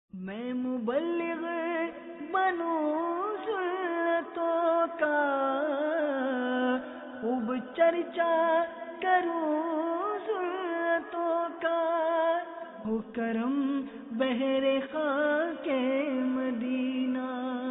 میں مبلغ بنوں سنتوں کا، خوب چرچا کروں سنتوں کا، ہو کرم بہر خاک مدینہ۔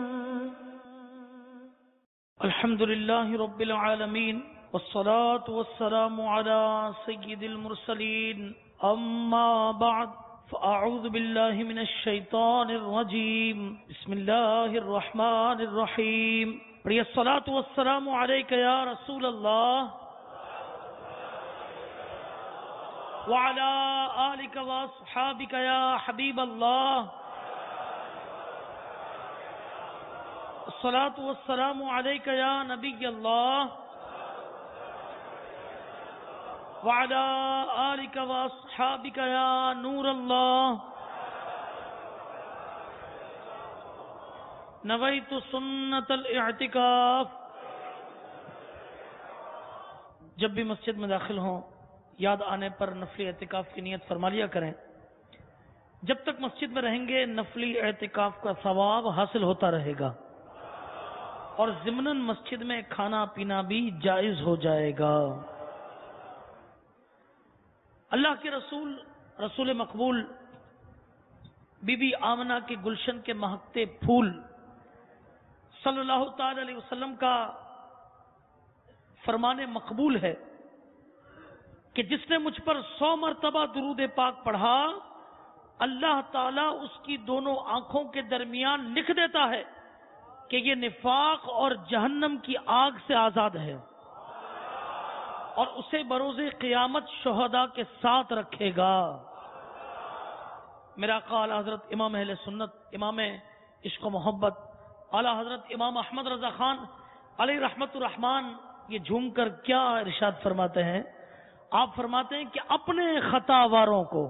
الحمد للہ رب العالمین والصلاة والسلام على سید المرسلین، اما بعد فاعوذ باللہ من الشیطان الرجیم، بسم اللہ الرحمن الرحیم۔ پڑھیے الصلاة والسلام علیک یا رسول اللہ وعلى آلک واصحابک یا حبیب اللہ، الصلاة والسلام علیک یا نبی اللہ وعلى آلک واصحابک یا نور اللہ۔ نویت سنت الاعتکاف۔ جب بھی مسجد میں داخل ہوں یاد آنے پر نفلی اعتکاف کی نیت فرما لیا کریں۔ جب تک مسجد میں رہیں گے نفلی اعتکاف کا ثواب حاصل ہوتا رہے گا، اور ضمناً مسجد میں کھانا پینا بھی جائز ہو جائے گا۔ اللہ کے رسول مقبول بی بی آمنہ کے گلشن کے مہکتے پھول صلی اللہ تعالی علیہ وسلم کا فرمان مقبول ہے کہ جس نے مجھ پر 100 مرتبہ درود پاک پڑھا، اللہ تعالیٰ اس کی دونوں آنکھوں کے درمیان لکھ دیتا ہے کہ یہ نفاق اور جہنم کی آگ سے آزاد ہے، اور اسے بروز قیامت شہداء کے ساتھ رکھے گا۔ میرا آقا اعلیٰ حضرت امام اہل سنت، امام عشق و محبت اعلیٰ حضرت امام احمد رضا خان علیہ رحمت الرحمان یہ جھوم کر کیا ارشاد فرماتے ہیں؟ آپ فرماتے ہیں کہ اپنے خطا واروں کو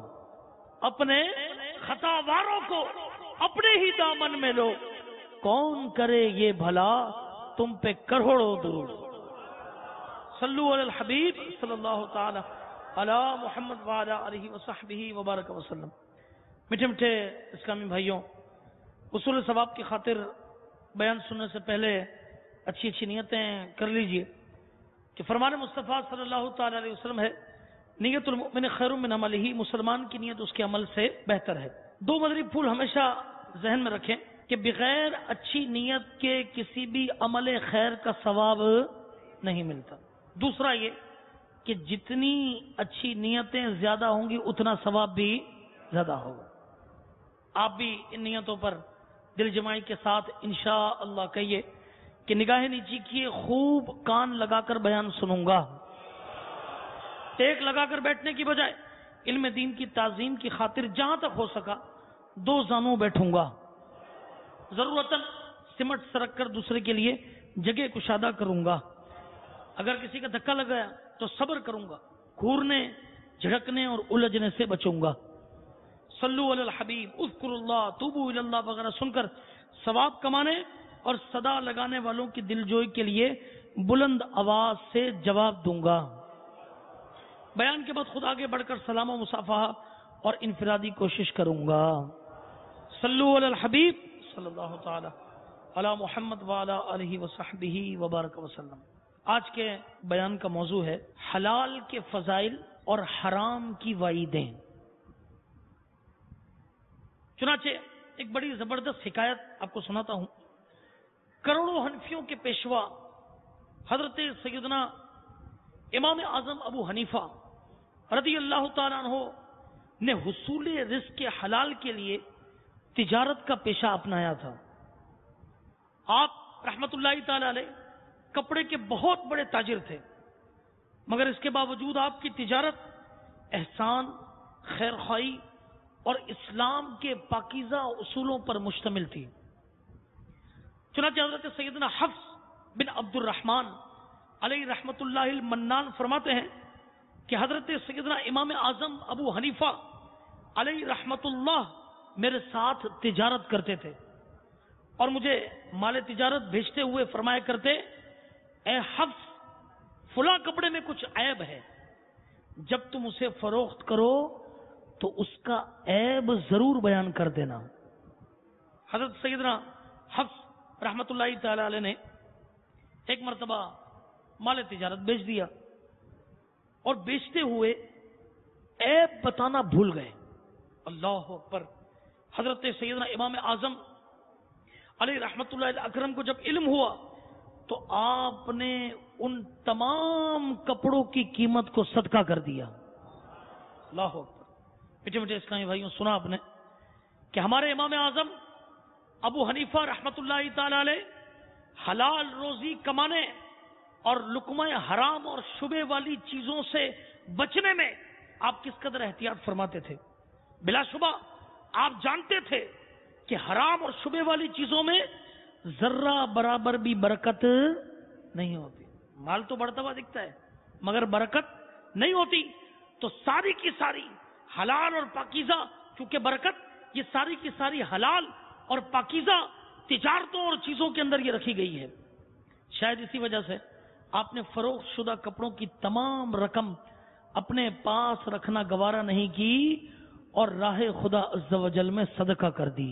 اپنے ہی دامن میں لو، کون کرے یہ بھلا تم پہ کروڑوں درود۔ صلو علی الحبیب صلی اللہ تعالی علی محمد وعلی آلہ وصحبہ وبارک وسلم۔ میٹھے میٹھے اسلامی بھائیوں، حصول ثواب کی خاطر بیان سننے سے پہلے اچھی نیتیں کر لیجئے کہ فرمان مصطفیٰ صلی اللہ تعالی علیہ وسلم ہے، نیت المؤمن خیر من عملہ، مسلمان کی نیت اس کے عمل سے بہتر ہے۔ 2 مدری پھول ہمیشہ ذہن میں رکھیں کہ بغیر اچھی نیت کے کسی بھی عمل خیر کا ثواب نہیں ملتا۔ دوسرا یہ کہ جتنی اچھی نیتیں زیادہ ہوں گی اتنا ثواب بھی زیادہ ہوگا۔ آپ بھی ان نیتوں پر دل جمائی کے ساتھ انشاءاللہ کہیے کہ نگاہ نیچی کیے، خوب کان لگا کر بیان سنوں گا، ٹیک لگا کر بیٹھنے کی بجائے علم دین کی تعظیم کی خاطر جہاں تک ہو سکا 2 زانوں بیٹھوں گا، ضرورتاً سمٹ سرک کر دوسرے کے لیے جگہ کشادہ کروں گا۔ اگر کسی کا دھکا لگ گیا تو صبر کروں گا، گھورنے جھڑکنے اور الجھنے سے بچوں گا۔ صلو علی الحبیب، اذکر اللہ، توبو الی اللہ وغیرہ سن کر ثواب کمانے اور صدا لگانے والوں کی دلجوئی کے لیے بلند آواز سے جواب دوں گا۔ بیان کے بعد خود آگے بڑھ کر سلام و مصافحہ اور انفرادی کوشش کروں گا۔ صلو علی الحبیب صلی اللہ تعالی علی محمد وعلی آلہ وصحبہ وبارک وسلم۔ آج کے بیان کا موضوع ہے حلال کے فضائل اور حرام کی وعیدیں۔ چنانچہ ایک بڑی زبردست حکایت آپ کو سناتا ہوں۔ کروڑوں حنفیوں کے پیشوا حضرت سیدنا امام اعظم ابو حنیفہ رضی اللہ تعالیٰ عنہ نے حصول رزق حلال کے لیے تجارت کا پیشہ اپنایا تھا۔ آپ رحمت اللہ تعالی علیہ کپڑے کے بہت بڑے تاجر تھے، مگر اس کے باوجود آپ کی تجارت احسان، خیر خواہی اور اسلام کے پاکیزہ اصولوں پر مشتمل تھی۔ چنانچہ حضرت سیدنا حفص بن عبد الرحمن علیہ رحمت اللہ المنان فرماتے ہیں کہ حضرت سیدنا امام اعظم ابو حنیفہ علیہ رحمت اللہ میرے ساتھ تجارت کرتے تھے، اور مجھے مال تجارت بھیجتے ہوئے فرمایا کرتے، اے حفص، فلاں کپڑے میں کچھ عیب ہے، جب تم اسے فروخت کرو تو اس کا عیب ضرور بیان کر دینا۔ حضرت سیدنا حفص رحمت اللہ تعالی علیہ نے ایک مرتبہ مال تجارت بیچ دیا اور بیچتے ہوئے عیب بتانا بھول گئے. اللہ اکبر. حضرت سیدنا امام اعظم علیہ رحمت اللہ اکرم کو جب علم ہوا تو آپ نے ان تمام کپڑوں کی قیمت کو صدقہ کر دیا. اللہ اکبر. میٹھے میٹھے اسلامی بھائیوں، سنا آپ نے کہ ہمارے امام اعظم ابو حنیفہ رحمت اللہ تعالی علیہ حلال روزی کمانے اور لقمہ حرام اور شبے والی چیزوں سے بچنے میں آپ کس قدر احتیاط فرماتے تھے. بلا شبہ آپ جانتے تھے کہ حرام اور شبے والی چیزوں میں ذرہ برابر بھی برکت نہیں ہوتی. مال تو بڑھتا ہوا دکھتا ہے مگر برکت نہیں ہوتی. تو ساری کی ساری حلال اور پاکیزہ، کیونکہ برکت یہ ساری کی ساری حلال اور پاکیزہ تجارتوں اور چیزوں کے اندر یہ رکھی گئی ہے. شاید اسی وجہ سے آپ نے فروخت شدہ کپڑوں کی تمام رقم اپنے پاس رکھنا گوارا نہیں کی اور راہ خدا عز و جل میں صدقہ کر دی.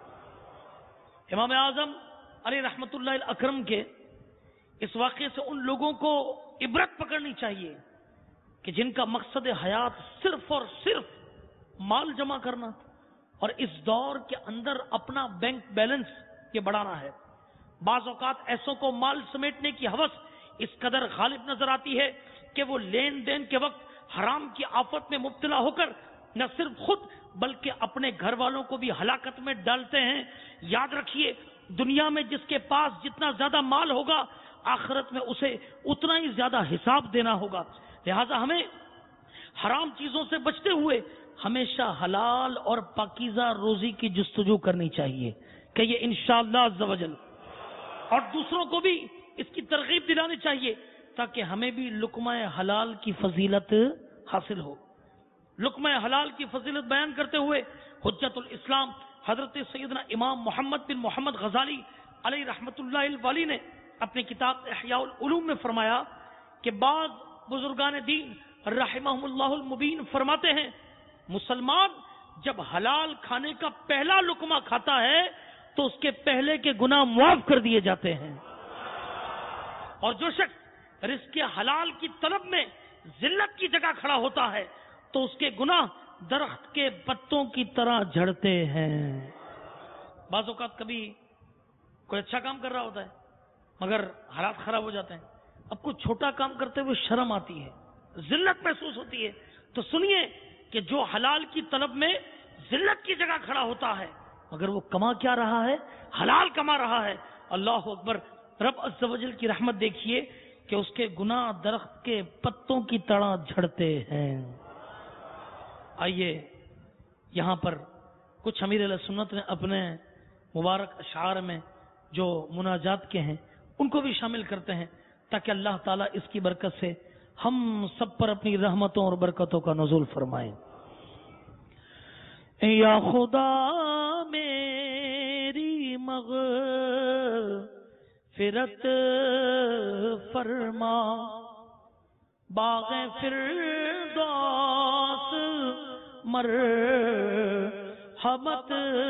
امام اعظم علیہ رحمت اللہ اکرم کے اس واقعے سے ان لوگوں کو عبرت پکڑنی چاہیے کہ جن کا مقصد حیات صرف اور صرف مال جمع کرنا اور اس دور کے اندر اپنا بینک بیلنس یہ بڑھانا ہے. بعض اوقات ایسوں کو مال سمیٹنے کی ہوس اس قدر غالب نظر آتی ہے کہ وہ لین دین کے وقت حرام کی آفت میں مبتلا ہو کر نہ صرف خود بلکہ اپنے گھر والوں کو بھی ہلاکت میں ڈالتے ہیں. یاد رکھیے، دنیا میں جس کے پاس جتنا زیادہ مال ہوگا آخرت میں اسے اتنا ہی زیادہ حساب دینا ہوگا. لہذا ہمیں حرام چیزوں سے بچتے ہوئے ہمیشہ حلال اور پاکیزہ روزی کی جستجو کرنی چاہیے کہ یہ انشاءاللہ عز و جل، اور دوسروں کو بھی اس کی ترغیب دلانی چاہیے تاکہ ہمیں بھی لقمہ حلال کی فضیلت حاصل ہو. لقمہ حلال کی فضیلت بیان کرتے ہوئے حجت الاسلام حضرت سیدنا امام محمد بن محمد غزالی علیہ رحمت اللہ الوالی نے اپنی کتاب احیاء العلوم میں فرمایا کہ بعض بزرگان دین رحمہم اللہ المبین فرماتے ہیں مسلمان جب حلال کھانے کا پہلا لقمہ کھاتا ہے تو اس کے پہلے کے گناہ معاف کر دیے جاتے ہیں، اور جو شخص رزق حلال کی طلب میں ذلت کی جگہ کھڑا ہوتا ہے تو اس کے گناہ درخت کے پتوں کی طرح جھڑتے ہیں. بعض اوقات کبھی کوئی اچھا کام کر رہا ہوتا ہے مگر حالات خراب ہو جاتے ہیں. اب کوئی چھوٹا کام کرتے ہوئے شرم آتی ہے، ذلت محسوس ہوتی ہے. تو سنیے کہ جو حلال کی طلب میں ذلت کی جگہ کھڑا ہوتا ہے مگر وہ کما کیا رہا ہے؟ حلال کما رہا ہے. اللہ اکبر. رب عز و جل کی رحمت دیکھیے کہ اس کے گناہ درخت کے پتوں کی طرح جھڑتے ہیں. آئیے یہاں پر کچھ امیر علیہ سنت نے اپنے مبارک اشعار میں جو مناجات کے ہیں ان کو بھی شامل کرتے ہیں تاکہ اللہ تعالیٰ اس کی برکت سے ہم سب پر اپنی رحمتوں اور برکتوں کا نزول فرمائیں. یا خدا میری مغفرت فرما، باغ فردوس مرحمت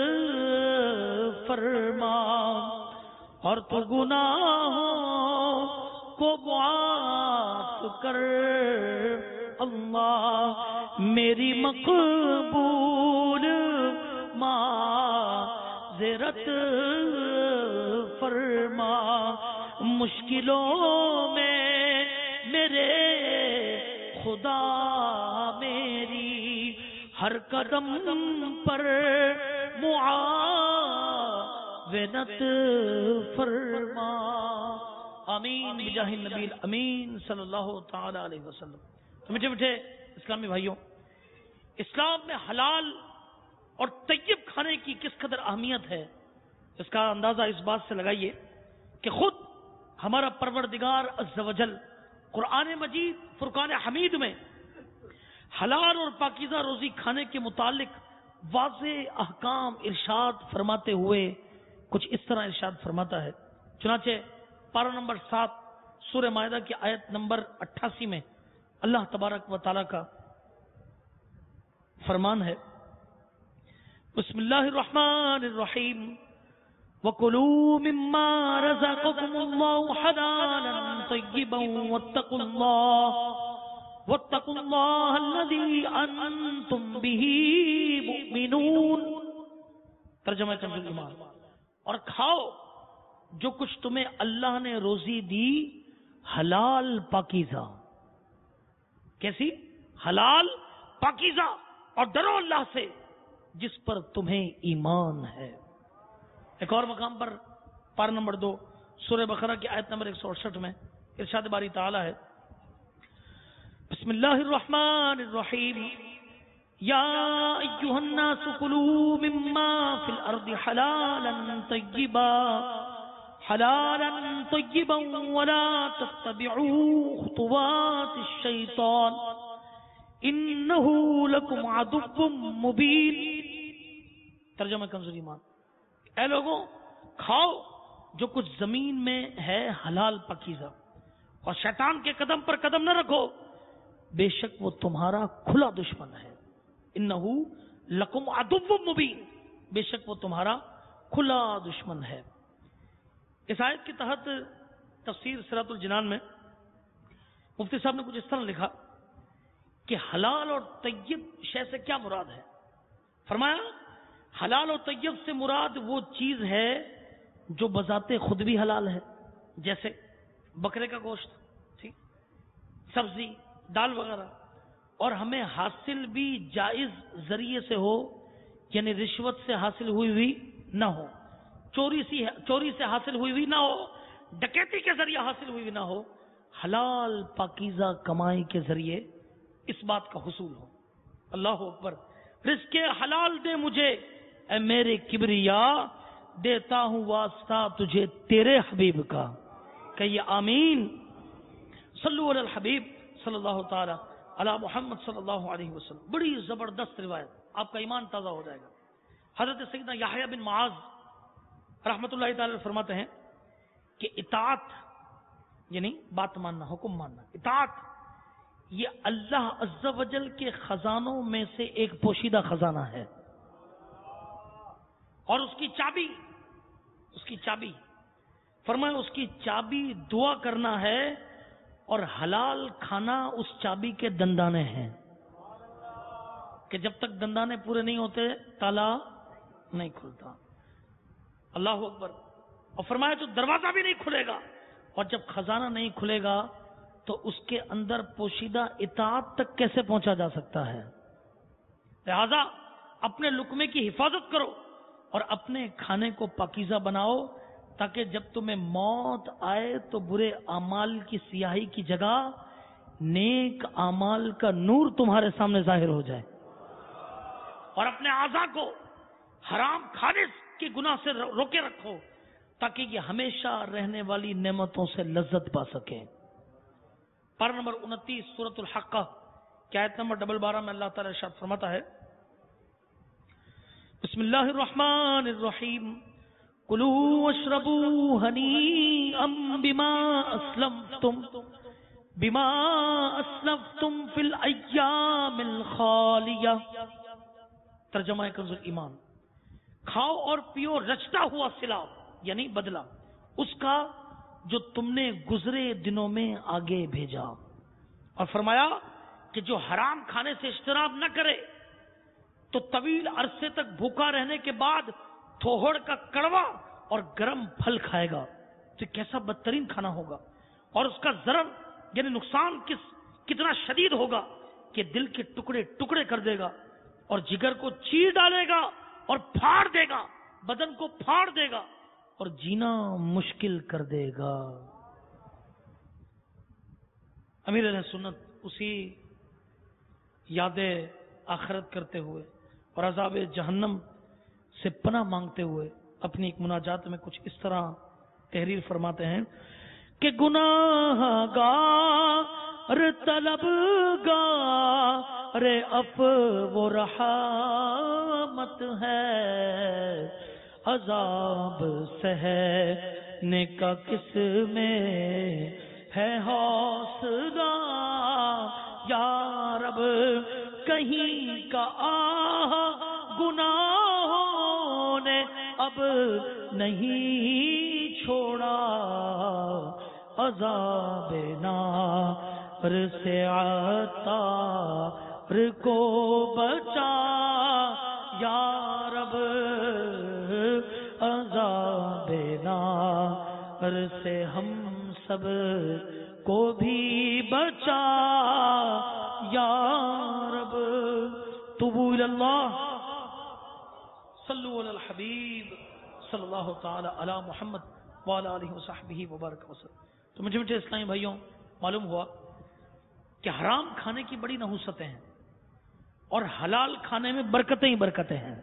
فرما، اور تو گناہوں کو معاف کر اللہ، میری مقبول معذرت فرما، مشکلوں میں میرے خدا میری ہر قدم پر معاونت فرما. آمین بجاہ النبی امین صلی اللہ تعالی علیہ وسلم. تو میٹھے میٹھے اسلامی بھائیوں، اسلام میں حلال اور طیب کھانے کی کس قدر اہمیت ہے اس کا اندازہ اس بات سے لگائیے کہ خود ہمارا پروردگار عز و جل قرآن مجید فرقان حمید میں حلال اور پاکیزہ روزی کھانے کے متعلق واضح احکام ارشاد فرماتے ہوئے کچھ اس طرح ارشاد فرماتا ہے. چنانچہ پارہ نمبر 7 سورہ مائدہ کی آیت نمبر 88 میں اللہ تبارک و تعالیٰ کا فرمان ہے، بسم اللہ الرحمن الرحیم، وَكُلُوا مِمَّا رَزَقَكُمُ اللَّهُ حَلَالًا طَيِّبًا وَاتَّقُوا اللَّهَ الَّذِي أَنْتُمْ بِهِ مُؤْمِنُونَ۔ ترجمہ کنز ایمان، اور کھاؤ جو کچھ تمہیں اللہ نے روزی دی حلال پاکیزہ۔ کیسی؟ حلال پاکیزہ، اور ڈرو اللہ سے جس پر تمہیں ایمان ہے۔ ایک اور مقام پر پارہ نمبر 2 سورہ بقرہ کی آیت نمبر 168 میں ارشاد باری تعالی ہے، بسم اللہ الرحمن الرحیم، یا ایھا الناس کلوا مما فی الارض حلالا طیبا ولا تتبعوا خطوات الشیطان انہ لکم عدو مبین۔ ترجمہ کنز ایمان، اے لوگوں کھاؤ جو کچھ زمین میں ہے حلال پاکیزہ، اور شیطان کے قدم پر قدم نہ رکھو، بے شک وہ تمہارا کھلا دشمن ہے۔ انہو لکم عدو مبین، بے شک وہ تمہارا کھلا دشمن ہے۔ اس آیت کے تحت تفسیر صراط الجنان میں مفتی صاحب نے کچھ اس طرح لکھا کہ حلال اور طیب شے سے کیا مراد ہے۔ فرمایا حلال اور طیب سے مراد وہ چیز ہے جو بذات خود بھی حلال ہے، جیسے بکرے کا گوشت، ٹھیک، سبزی، دال وغیرہ، اور ہمیں حاصل بھی جائز ذریعے سے ہو، یعنی رشوت سے حاصل ہوئی نہ ہو، چوری سے حاصل ہوئی نہ ہو، ڈکیتی کے ذریعے حاصل ہوئی نہ ہو، حلال پاکیزہ کمائی کے ذریعے اس بات کا حصول ہو۔ اللہ اکبر۔ رزق حلال دے مجھے اے میرے کبریا، دیتا ہوں واسطہ تجھے تیرے حبیب کا، کہیے آمین۔ صلو علی الحبیب صلی اللہ تعالی علی محمد صلی اللہ علیہ وسلم۔ بڑی زبردست روایت، آپ کا ایمان تازہ ہو جائے گا۔ حضرت سیدنا یحییٰ بن معاذ رحمت اللہ تعالی فرماتے ہیں کہ اطاعت یعنی بات ماننا، حکم ماننا، اطاعت یہ اللہ عز و جل کے خزانوں میں سے ایک پوشیدہ خزانہ ہے، اور اس کی چابی فرمایا اس کی چابی دعا کرنا ہے، اور حلال کھانا اس چابی کے دندانے ہیں، کہ جب تک دندانے پورے نہیں ہوتے تالا نہیں کھلتا۔ اللہ اکبر۔ اور فرمایا جو دروازہ بھی نہیں کھلے گا، اور جب خزانہ نہیں کھلے گا تو اس کے اندر پوشیدہ اطاعت تک کیسے پہنچا جا سکتا ہے؟ لہذا اپنے لقمے کی حفاظت کرو اور اپنے کھانے کو پاکیزہ بناؤ، تاکہ جب تمہیں موت آئے تو برے اعمال کی سیاہی کی جگہ نیک اعمال کا نور تمہارے سامنے ظاہر ہو جائے، اور اپنے اعضاء کو حرام کھانے کے گناہ سے روکے رکھو، تاکہ یہ ہمیشہ رہنے والی نعمتوں سے لذت پا سکے۔ پارہ نمبر 29 سورۃ الحقہ کی آیت نمبر 12 میں اللہ تعالی ارشاد فرماتا ہے، بسم اللہ الرحمن الرحیم، کلوا واشربوا ہنیئا بما اسلفتم فی الایام الخالیہ۔ ترجمہ کنز ایمان، کھاؤ اور پیو رچتا ہوا صلہ یعنی بدلہ اس کا جو تم نے گزرے دنوں میں آگے بھیجا، اور فرمایا کہ جو حرام کھانے سے اجتناب نہ کرے تو طویل عرصے تک بھوکا رہنے کے بعد تھوہڑ کا کڑوا اور گرم پھل کھائے گا تو کیسا بدترین کھانا ہوگا، اور اس کا ضرر یعنی نقصان کتنا شدید ہوگا کہ دل کے ٹکڑے ٹکڑے کر دے گا، اور جگر کو چیر ڈالے گا اور پھاڑ دے گا، بدن کو پھاڑ دے گا اور جینا مشکل کر دے گا۔ امیر علیہ سنت اسی یاد آخرت کرتے ہوئے اور عذاب جہنم سے پناہ مانگتے ہوئے اپنی ایک مناجات میں کچھ اس طرح تحریر فرماتے ہیں کہ گناہ گار طلب گار عفو و رحمت ہے، عذاب سہنے کا کس میں ہے حوصلہ، یا رب کہیں کا آہ گناہوں نے اب نہیں چھوڑا عذاب نار سے عطار کو بچا یا رب عذاب نار سے ہم سب کو بھی بچا یا رب. توبوا الی اللہ صلو علی الحبیب صلی اللہ تعالی علی محمد وعلی آلہ وصحبہ وبارک وسلم. تو مجھے میٹھے اسلامی بھائیوں معلوم ہوا کہ حرام کھانے کی بڑی نحوستیں ہیں اور حلال کھانے میں برکتیں ہی برکتیں ہیں.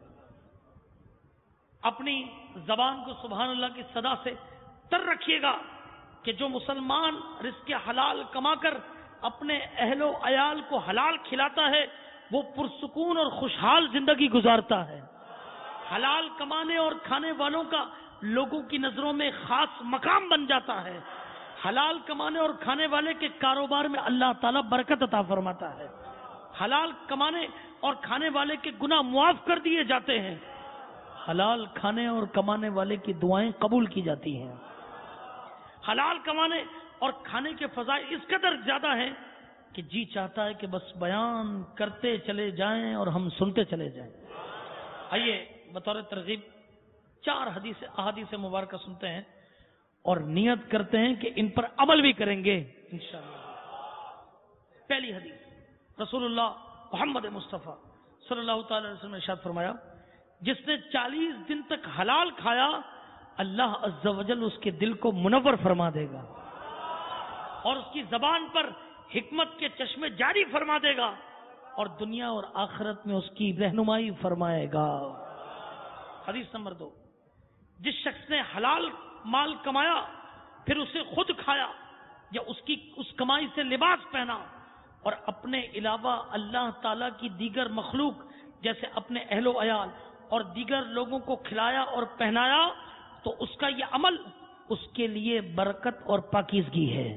اپنی زبان کو سبحان اللہ کی صدا سے تر رکھیے گا کہ جو مسلمان رزق حلال کما کر اپنے اہل و عیال کو حلال کھلاتا ہے وہ پرسکون اور خوشحال زندگی گزارتا ہے. حلال کمانے اور کھانے والوں کا لوگوں کی نظروں میں خاص مقام بن جاتا ہے. حلال کمانے اور کھانے والے کے کاروبار میں اللہ تعالیٰ برکت عطا فرماتا ہے. حلال کمانے اور کھانے والے کے گناہ معاف کر دیے جاتے ہیں. حلال کھانے اور کمانے والے کی دعائیں قبول کی جاتی ہیں. حلال کمانے اور کھانے کے فضائل اس قدر زیادہ ہیں کہ جی چاہتا ہے کہ بس بیان کرتے چلے جائیں اور ہم سنتے چلے جائیں. آئیے بطور ترغیب 4 احادیث مبارکہ سنتے ہیں اور نیت کرتے ہیں کہ ان پر عمل بھی کریں گے انشاءاللہ. پہلی حدیث رسول اللہ محمد مصطفیٰ صلی اللہ تعالی علیہ وسلم نے ارشاد فرمایا جس نے 40 دن تک حلال کھایا اللہ عز و جل اس کے دل کو منور فرما دے گا اور اس کی زبان پر حکمت کے چشمے جاری فرما دے گا اور دنیا اور آخرت میں اس کی رہنمائی فرمائے گا. حدیث نمبر 2 جس شخص نے حلال مال کمایا پھر اسے خود کھایا یا اس کمائی سے لباس پہنا اور اپنے علاوہ اللہ تعالی کی دیگر مخلوق جیسے اپنے اہل و عیال اور دیگر لوگوں کو کھلایا اور پہنایا تو اس کا یہ عمل اس کے لیے برکت اور پاکیزگی ہے.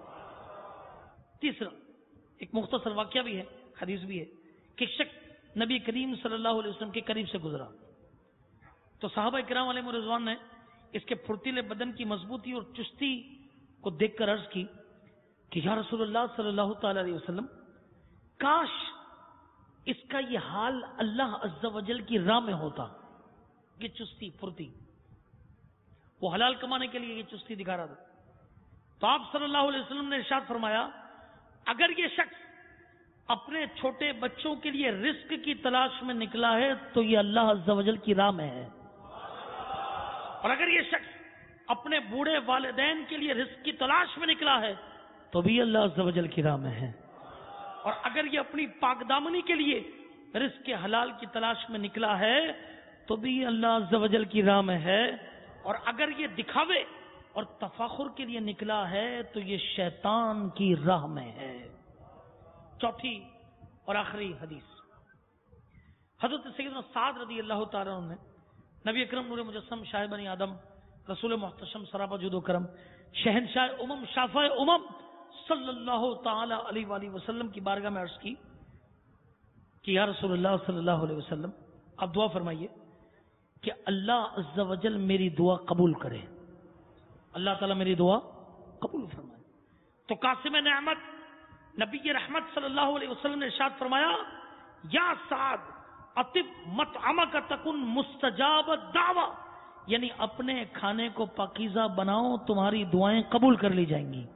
تیسرا ایک مختصر واقعہ بھی ہے حدیث بھی ہے کہ شخص نبی کریم صلی اللہ علیہ وسلم کے قریب سے گزرا تو صحابہ کرام علیہ رضوان نے اس کے پھرتیلے بدن کی مضبوطی اور چستی کو دیکھ کر عرض کی کہ یا رسول اللہ صلی اللہ تعالی علیہ وسلم کاش اس کا یہ حال اللہ عز و جل کی راہ میں ہوتا. یہ چستی پھرتی وہ حلال کمانے کے لیے یہ چستی دکھا رہا تھا. تو آپ صلی اللہ علیہ وسلم نے ارشاد فرمایا اگر یہ شخص اپنے چھوٹے بچوں کے لیے رزق کی تلاش میں نکلا ہے تو یہ اللہ عز و جل کی راہ میں ہے اور اگر یہ شخص اپنے بوڑھے والدین کے لیے رزق کی تلاش میں نکلا ہے تو بھی اللہ عز و جل کی راہ میں ہے اور اگر یہ اپنی پاک دامنی کے لیے رزق حلال کی تلاش میں نکلا ہے تو بھی اللہ عز و جل کی راہ میں ہے اور اگر یہ دکھاوے اور تفاخر کے لیے نکلا ہے تو یہ شیطان کی راہ میں ہے. چوتھی اور آخری حدیث حضرت سیدنا سعد رضی اللہ تعالیٰ عنہ نے نبی اکرم نور مجسم شاہ بنی آدم رسول محتشم سراپا جود و کرم شہنشاہ امم شافع امم صلی اللہ تعالی علیہ وآلہ وسلم کی بارگاہ میں عرض کی کہ یا رسول اللہ صلی اللہ علیہ وسلم آپ دعا فرمائیے کہ اللہ عز و جل میری دعا قبول کرے. اللہ تعالیٰ میری دعا قبول فرمائے. تو قاسم نعمت نبی رحمت صلی اللہ علیہ وسلم نے ارشاد فرمایا یا سعد اطب مطعمک تکن مستجاب الدعوہ یعنی اپنے کھانے کو پاکیزہ بناؤ تمہاری دعائیں قبول کر لی جائیں گی.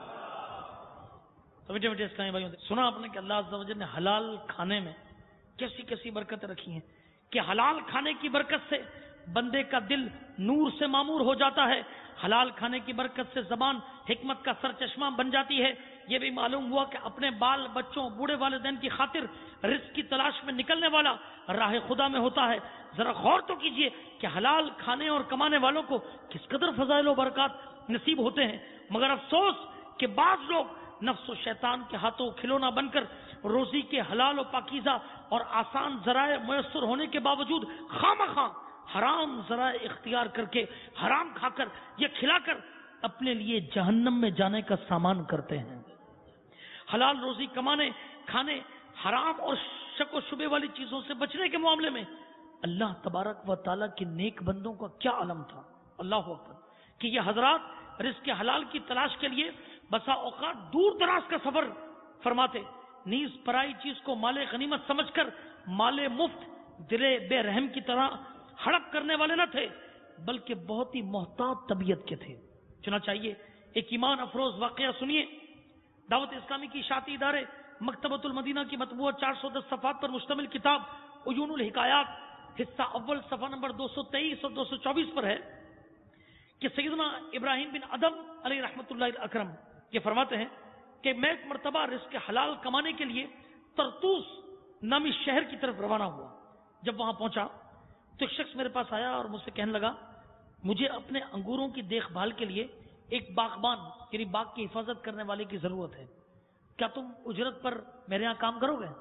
تو بیٹے بیٹے اسلامی بھائیوں سنا آپ نے کہ اللہ عز و جل نے حلال کھانے میں کیسی کیسی برکتیں رکھی ہیں کہ حلال کھانے کی برکت سے بندے کا دل نور سے معمور ہو جاتا ہے. حلال کھانے کی برکت سے زبان حکمت کا سر چشمہ بن جاتی ہے. یہ بھی معلوم ہوا کہ اپنے بال بچوں بوڑھے والدین کی خاطر رزق کی تلاش میں نکلنے والا راہ خدا میں ہوتا ہے. ذرا غور تو کیجئے کہ حلال کھانے اور کمانے والوں کو کس قدر فضائل و برکات نصیب ہوتے ہیں. مگر افسوس کہ بعض لوگ نفس و شیطان کے ہاتھوں کھلونا بن کر روزی کے حلال و پاکیزہ اور آسان ذرائع میسر ہونے کے باوجود خواہ حرام ذرائع اختیار کر کے حرام کھا کر یا کھلا کر اپنے لیے جہنم میں جانے کا سامان کرتے ہیں. حلال روزی کمانے کھانے حرام اور شک و شبے والی چیزوں سے بچنے کے معاملے میں اللہ تبارک و تعالیٰ کے نیک بندوں کا کیا علم تھا. اللہ اکبر. کہ یہ حضرات رزق حلال کی تلاش کے لیے بسا اوقات دور دراز کا سفر فرماتے. نیز پرائی چیز کو مال غنیمت سمجھ کر مال مفت دل بے رحم کی طرح ہڑپ کرنے والے نہ تھے، بلکہ بہت ہی محتاط طبیعت کے تھے. چنانچہ چاہیے ایک ایمان افروز واقعہ سنیے. دعوت اسلامی کی اشاعتی ادارے مکتبۃ المدینہ کی مطبوعہ 410 صفحات پر مشتمل کتاب عیون الحکایات حصہ اول صفحہ نمبر 223 اور 224 پر ہے کہ سیدنا ابراہیم بن ادم علیہ رحمۃ اللہ اکرم یہ فرماتے ہیں کہ میں ایک مرتبہ رزق حلال کمانے کے لیے طرطوس نامی شہر کی طرف روانہ ہوا. جب وہاں پہنچا تو ایک شخص میرے پاس آیا اور مجھ سے کہنے لگا مجھے اپنے انگوروں کی دیکھ بھال کے لیے ایک باغبان یعنی باغ کی حفاظت کرنے والے کی ضرورت ہے، کیا تم اجرت پر میرے یہاں کام کرو گے؟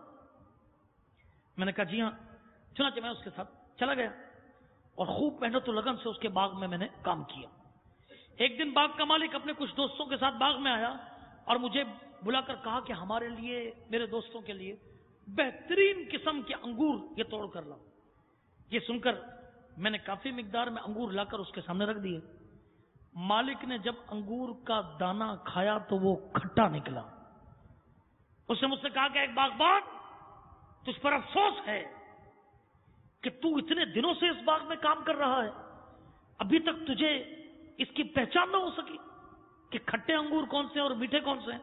میں نے کہا جی ہاں. چنانچہ میں اس کے ساتھ چلا گیا اور خوب محنت و لگن سے اس کے باغ میں نے کام کیا. ایک دن باغ کا مالک اپنے کچھ دوستوں کے ساتھ باغ میں آیا اور مجھے بلا کر کہا کہ ہمارے لیے میرے دوستوں کے لیے بہترین قسم کے انگور یہ توڑ کر لاؤ. یہ سن کر میں نے کافی مقدار میں انگور لا کر اس کے سامنے رکھ دیے. مالک نے جب انگور کا دانہ کھایا تو وہ کھٹا نکلا. اس نے مجھ سے کہا کہ ایک باغبان تجھ پر افسوس ہے کہ تو اتنے دنوں سے اس باغ میں کام کر رہا ہے، ابھی تک تجھے اس کی پہچان نہ ہو سکی کہ کھٹے انگور کون سے اور میٹھے کون سے ہیں،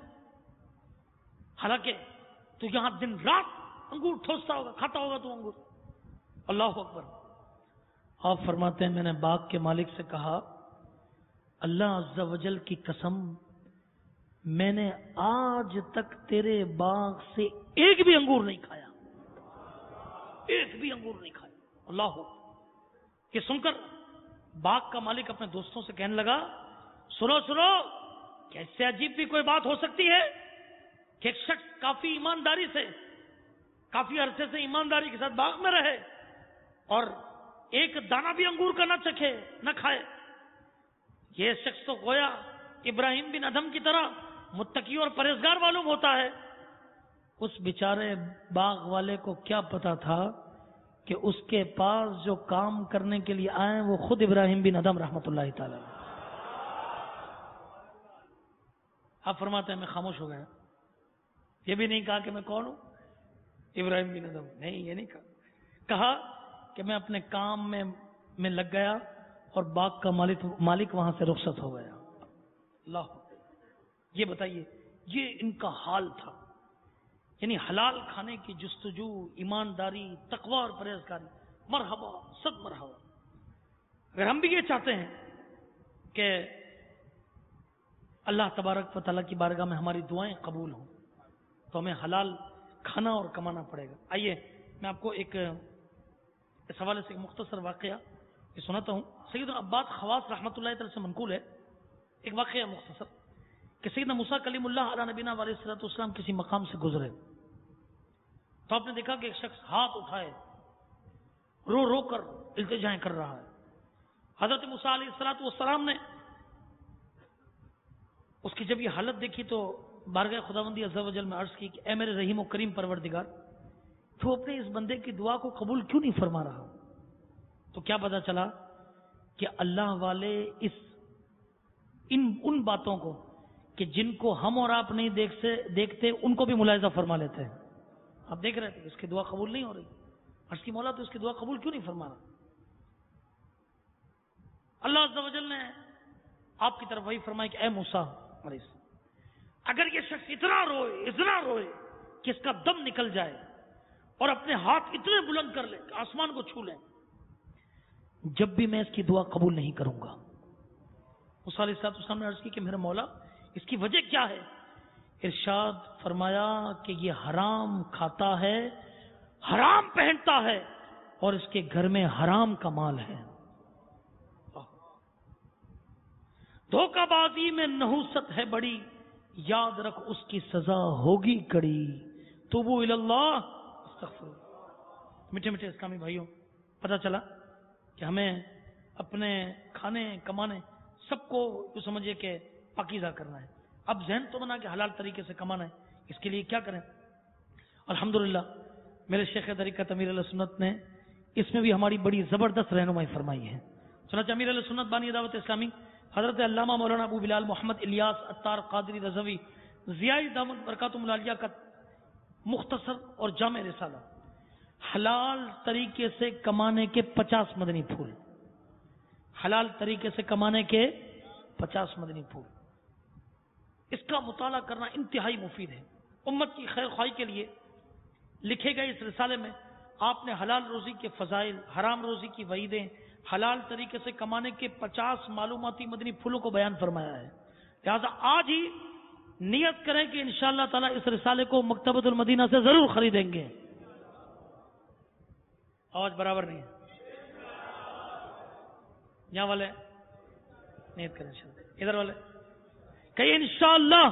حالانکہ تو یہاں دن رات انگور ٹھوستا ہوگا، کھاتا ہوگا تو انگور. اللہ اکبر. آپ فرماتے ہیں میں نے باغ کے مالک سے کہا اللہ عز و جل کی قسم میں نے آج تک تیرے باغ سے ایک بھی انگور نہیں کھایا، ایک بھی انگور نہیں کھایا. اللہ یہ سن کر باغ کا مالک اپنے دوستوں سے کہنے لگا سنو سنو، کیسے عجیب بھی کوئی بات ہو سکتی ہے کہ ایک شخص کافی ایمانداری سے کافی عرصے سے ایمانداری کے ساتھ باغ میں رہے اور ایک دانہ بھی انگور کا نہ چکھے نہ کھائے. یہ شخص تو گویا ابراہیم بن ادم کی طرح متقی اور پرہیزگار معلوم ہوتا ہے. اس بیچارے باغ والے کو کیا پتا تھا کہ اس کے پاس جو کام کرنے کے لیے آئے وہ خود ابراہیم بن ادم رحمت اللہ تعالی. آپ فرماتے ہیں میں خاموش ہو گیا. یہ بھی نہیں کہا کہ میں کون ہوں، ابراہیم بن ادم نہیں، یہ نہیں کہا کہ میں اپنے کام میں لگ گیا اور باغ کا مالک وہاں سے رخصت ہو گیا. اللہ یہ بتائیے یہ ان کا حال تھا. یعنی حلال کھانے کی جستجو، ایمانداری، تقوی اور پرہیزگاری. مرحبا صد مرحبا. اگر ہم بھی یہ چاہتے ہیں کہ اللہ تبارک و تعالیٰ کی بارگاہ میں ہماری دعائیں قبول ہوں تو ہمیں حلال کھانا اور کمانا پڑے گا. آئیے میں آپ کو اس حوالے سے ایک مختصر واقعہ یہ سناتا ہوں. سیدنا عباد خواص رحمۃ اللہ تعالی سے منقول ہے ایک واقعہ مختصر کہ سیدنا موسیٰ کلیم اللہ علیہ نبینا علیہ الصلوۃ والسلام کسی مقام سے گزرے تو آپ نے دیکھا کہ ایک شخص ہاتھ اٹھائے رو رو کر التجائیں کر رہا ہے. حضرت موسیٰ علیہ الصلوۃ والسلام نے اس کی جب یہ حالت دیکھی تو بارگاہ خداوندی عز و جل میں عرض کی کہ اے میرے رحیم و کریم پروردگار تو اپنے اس بندے کی دعا کو قبول کیوں نہیں فرما رہا؟ تو کیا پتا چلا کہ اللہ والے ان باتوں کو کہ جن کو ہم اور آپ نہیں دیکھتے ان کو بھی ملاحظہ فرما لیتے ہیں. آپ دیکھ رہے تھے اس کی دعا قبول نہیں ہو رہی. عرض کی مولا تو اس کی دعا قبول کیوں نہیں فرما رہا؟ اللہ عز و جل نے آپ کی طرف وہی فرمایا کہ اے موسیٰ علیہ السلام اگر یہ شخص اتنا روئے کہ اس کا دم نکل جائے اور اپنے ہاتھ اتنے بلند کر لے کہ آسمان کو چھو لیں جب بھی میں اس کی دعا قبول نہیں کروں گا. موسیٰ علیہ السلام نے عرض کی کہ میرے مولا اس کی وجہ کیا ہے؟ ارشاد فرمایا کہ یہ حرام کھاتا ہے، حرام پہنتا ہے اور اس کے گھر میں حرام کا مال ہے. دھوکہ بازی میں نحوست ہے بڑی، یاد رکھ اس کی سزا ہوگی کڑی. توبو اللہ. میٹھے میٹھے اسلامی بھائیوں، پتہ چلا کہ ہمیں اپنے کھانے کمانے سب کو تو سمجھے کہ پاکیزہ کرنا ہے. اب ذہن تو بنا کہ حلال طریقے سے کمانا ہے. اس کے لیے کیا کریں؟ الحمدللہ میرے شیخ طریقت امیر علیہ سنت نے اس میں بھی ہماری بڑی زبردست رہنمائی فرمائی ہے. چنانچہ امیر علیہ سنت بانی دعوت اسلامی حضرت علامہ مولانا ابو بلال محمد الیاس عطار قادری رضوی ضیائی دامت برکاتہم العالیہ کا مختصر اور جامع رسالہ حلال طریقے سے کمانے کے 50 مدنی پھول. حلال طریقے سے کمانے کے 50 مدنی پھول. اس کا مطالعہ کرنا انتہائی مفید ہے. امت کی خیر خواہی کے لیے لکھے گئے اس رسالے میں آپ نے حلال روزی کے فضائل، حرام روزی کی وعیدیں، حلال طریقے سے کمانے کے 50 معلوماتی مدنی پھولوں کو بیان فرمایا ہے. لہذا آج ہی نیت کریں کہ انشاءاللہ تعالی اس رسالے کو مکتبۃ المدینہ سے ضرور خریدیں گے. آواز برابر نہیں ہے. یہاں والے نیت کریں انشاءاللہ. ادھر والے کہیں انشاءاللہ.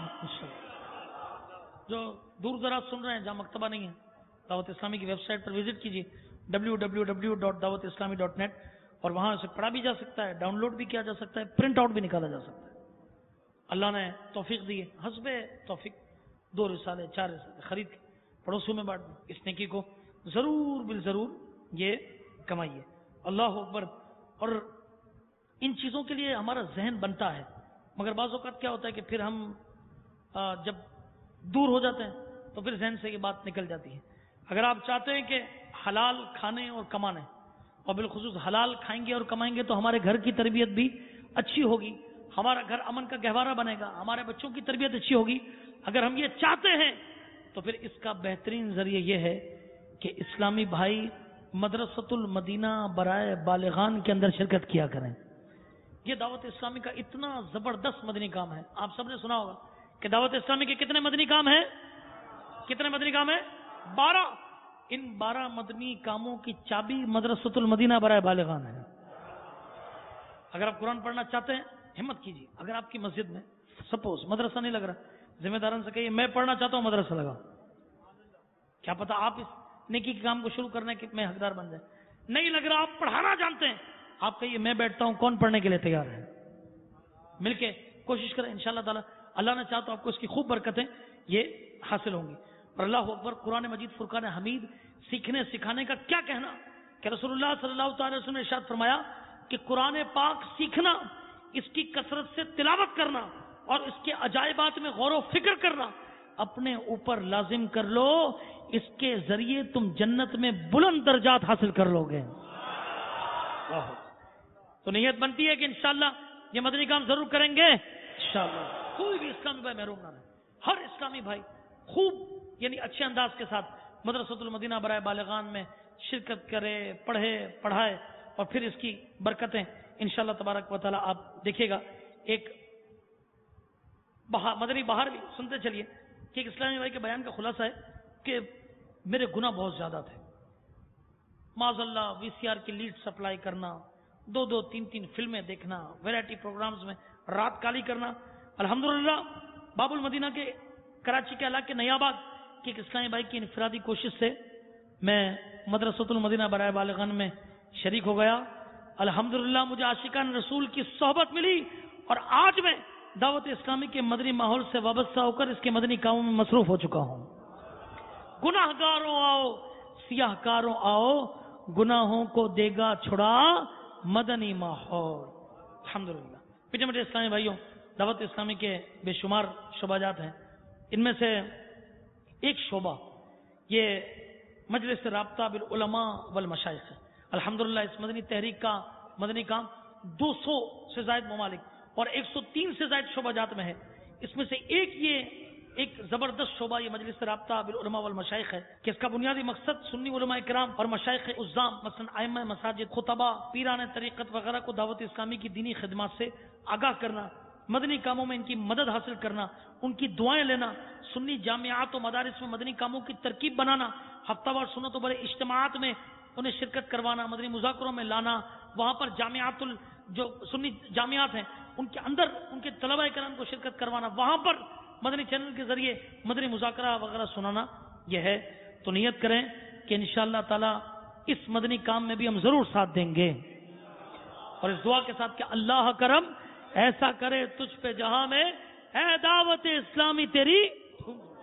جو دور دراز سن رہے ہیں جہاں مکتبہ نہیں ہے، دعوت اسلامی کی ویب سائٹ پر وزٹ کیجیے www.dawat-islami.net اور وہاں سے پڑھا بھی جا سکتا ہے، ڈاؤن لوڈ بھی کیا جا سکتا ہے، پرنٹ آؤٹ بھی نکالا جا سکتا ہے. اللہ نے توفیق دی ہے، حسب توفیق 2 رسالے 4 رسالے خرید کے پڑوسیوں میں بانٹ دیں. اس نیکی کو ضرور بالضرور یہ کمائیے. اللہ اکبر. اور ان چیزوں کے لیے ہمارا ذہن بنتا ہے، مگر بعض اوقات کیا ہوتا ہے کہ پھر ہم جب دور ہو جاتے ہیں تو پھر ذہن سے یہ بات نکل جاتی ہے. اگر آپ چاہتے ہیں کہ حلال کھانے اور کمانے، اور بالخصوص حلال کھائیں گے اور کمائیں گے تو ہمارے گھر کی تربیت بھی اچھی ہوگی، ہمارا گھر امن کا گہوارہ بنے گا، ہمارے بچوں کی تربیت اچھی ہوگی. اگر ہم یہ چاہتے ہیں تو پھر اس کا بہترین ذریعہ یہ ہے کہ اسلامی بھائی مدرسۃ المدینہ برائے بالغان کے اندر شرکت کیا کریں. یہ دعوت اسلامی کا اتنا زبردست مدنی کام ہے. آپ سب نے سنا ہوگا کہ دعوت اسلامی کے کتنے مدنی کام ہیں؟ کتنے مدنی کام ہیں؟ 12. ان 12 مدنی کاموں کی چابی مدرسۃ المدینہ برائے بالغان ہے. اگر آپ قرآن پڑھنا چاہتے ہیں ہمت کیجیے. اگر آپ کی مسجد میں سپوز مدرسہ نہیں لگ رہا، ذمہ داران سے کہیے میں پڑھنا چاہتا ہوں مدرسہ لگا. کیا پتا آپ اس نیکی کے کام کو شروع کرنے کے میں حقدار بن جائیں. نہیں لگ رہا، آپ پڑھانا جانتے ہیں، آپ کہیے میں بیٹھتا ہوں، کون پڑھنے کے لیے تیار ہے؟ مل کے کوشش کریں. انشاءاللہ تعالی اللہ نے چاہا تو آپ کو اس کی خوب برکتیں یہ حاصل ہوں گی. اور اللہ اکبر. قرآن مجید فرقان حمید سیکھنے سکھانے کا کیا کہنا کہ رسول اللہ صلی اللہ تعالی وسلم نے ارشاد فرمایا کہ قرآن پاک سیکھنا، اس کی کثرت سے تلاوت کرنا اور اس کے عجائبات میں غور و فکر کرنا اپنے اوپر لازم کر لو. اس کے ذریعے تم جنت میں بلند درجات حاصل کر لو گے. تو نیت بنتی ہے کہ انشاءاللہ یہ مدنی کام ضرور کریں گے انشاءاللہ. کوئی بھی اسلامی بھائی محروم نہ رہے. ہر اسلامی بھائی خوب یعنی اچھے انداز کے ساتھ مدرسۃ المدینہ برائے بالغان میں شرکت کرے، پڑھے، پڑھائے اور پھر اس کی برکتیں انشاءاللہ تبارک و تعالی آپ دیکھیے گا. ایک مدنی بہار بھی سنتے چلیے کہ ایک اسلامی بھائی کے بیان کا خلاصہ ہے کہ میرے گناہ بہت زیادہ تھے. معاذ اللہ وی سی آر کی لیڈ سپلائی کرنا، 2 3 فلمیں دیکھنا، ویرائٹی پروگرامز میں رات کالی کرنا. الحمدللہ باب المدینہ کے کراچی کے علاقے نئی آباد کہ ایک اسلامی بھائی کی انفرادی کوشش سے میں مدرسۃ المدینہ برائے بالغان میں شریک ہو گیا. الحمدللہ مجھے عاشقان رسول کی صحبت ملی اور آج میں دعوت اسلامی کے مدنی ماحول سے وابستہ ہو کر اس کے مدنی کاموں میں مصروف ہو چکا ہوں. گناہ گاروں آؤ، سیاہ کاروں آؤ، گناہوں کو دے گا چھڑا مدنی ماحول. الحمدللہ. پیٹے میٹھے اسلامی بھائیوں، دعوت اسلامی کے بے شمار شعبہ جات ہیں. ان میں سے ایک شعبہ یہ مجلس رابطہ بالعلماء والمشائخ ہے. الحمدللہ اس مدنی تحریک کا مدنی کام 200 سے زائد ممالک اور 103 سے زائد شعبہ جات میں ہے. اس میں سے ایک زبردست شعبہ یہ مجلس رابطہ بالعلماء والمشائخ ہے کہ اس کا بنیادی مقصد سنی علماء کرام اور مشائخ عظام مثلا ائمہ مساجد، خطبہ، پیران طریقت وغیرہ کو دعوت اسلامی کی دینی خدمات سے آگاہ کرنا، مدنی کاموں میں ان کی مدد حاصل کرنا، ان کی دعائیں لینا، سنی جامعات و مدارس میں مدنی کاموں کی ترکیب بنانا، ہفتہ وار سنت و بڑے اجتماعات میں انہیں شرکت کروانا، مدنی مذاکروں میں لانا، وہاں پر جامعات جو سنی جامعات ہیں ان کے اندر ان کے طلباء کرام کو شرکت کروانا، وہاں پر مدنی چینل کے ذریعے مدنی مذاکرہ وغیرہ سنانا یہ ہے. تو نیت کریں کہ انشاءاللہ تعالی اس مدنی کام میں بھی ہم ضرور ساتھ دیں گے اور اس دعا کے ساتھ کہ اللہ کرم ایسا کرے تجھ پہ جہاں میں اے دعوت اسلامی تیری.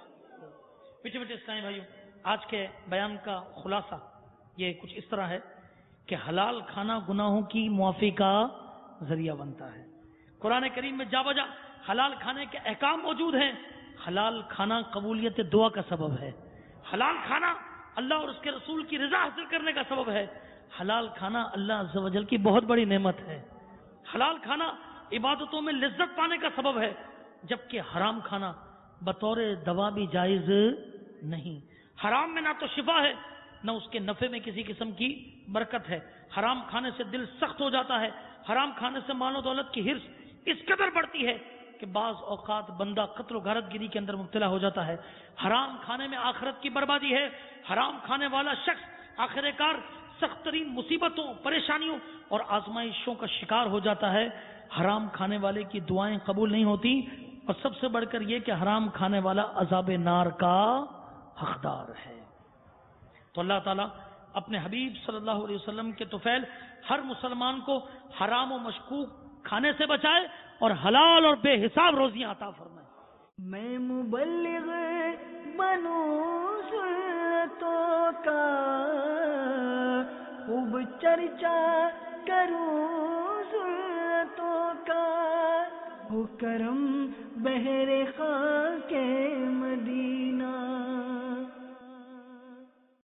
میٹھے میٹھے اسلامی بھائیوں، آج کے بیان کا خلاصہ یہ کچھ اس طرح ہے کہ حلال کھانا گناہوں کی معافی کا ذریعہ بنتا ہے۔ قرآن کریم میں جا بجا حلال کھانے کے احکام موجود ہیں۔ حلال کھانا قبولیت دعا کا سبب ہے، حلال کھانا اللہ اور اس کے رسول کی رضا حاصل کرنے کا سبب ہے، حلال کھانا اللہ عز و جل کی بہت بڑی نعمت ہے، حلال کھانا عبادتوں میں لذت پانے کا سبب ہے، جبکہ حرام کھانا بطور دوا بھی جائز نہیں۔ حرام میں نہ تو شفا ہے نہ اس کے نفع میں کسی قسم کی برکت ہے۔ حرام کھانے سے دل سخت ہو جاتا ہے، حرام کھانے سے مال و دولت کی حرص اس قدر بڑھتی ہے کہ بعض اوقات بندہ قتل و غارت گری کے اندر مبتلا ہو جاتا ہے۔ حرام کھانے میں آخرت کی بربادی ہے۔ حرام کھانے والا شخص آخر کار سخت ترین مصیبتوں، پریشانیوں اور آزمائشوں کا شکار ہو جاتا ہے۔ حرام کھانے والے کی دعائیں قبول نہیں ہوتی، اور سب سے بڑھ کر یہ کہ حرام کھانے والا عذاب نار کا حقدار ہے۔ تو اللہ تعالیٰ اپنے حبیب صلی اللہ علیہ وسلم کے طفیل ہر مسلمان کو حرام و مشکوک کھانے سے بچائے اور حلال اور بے حساب روزیاں عطا فرمائے۔ میں مبلغ بنوں سنتوں کا، خوب چرچا کروں سنتوں کا، ہو کرم بہر خاک مدینہ۔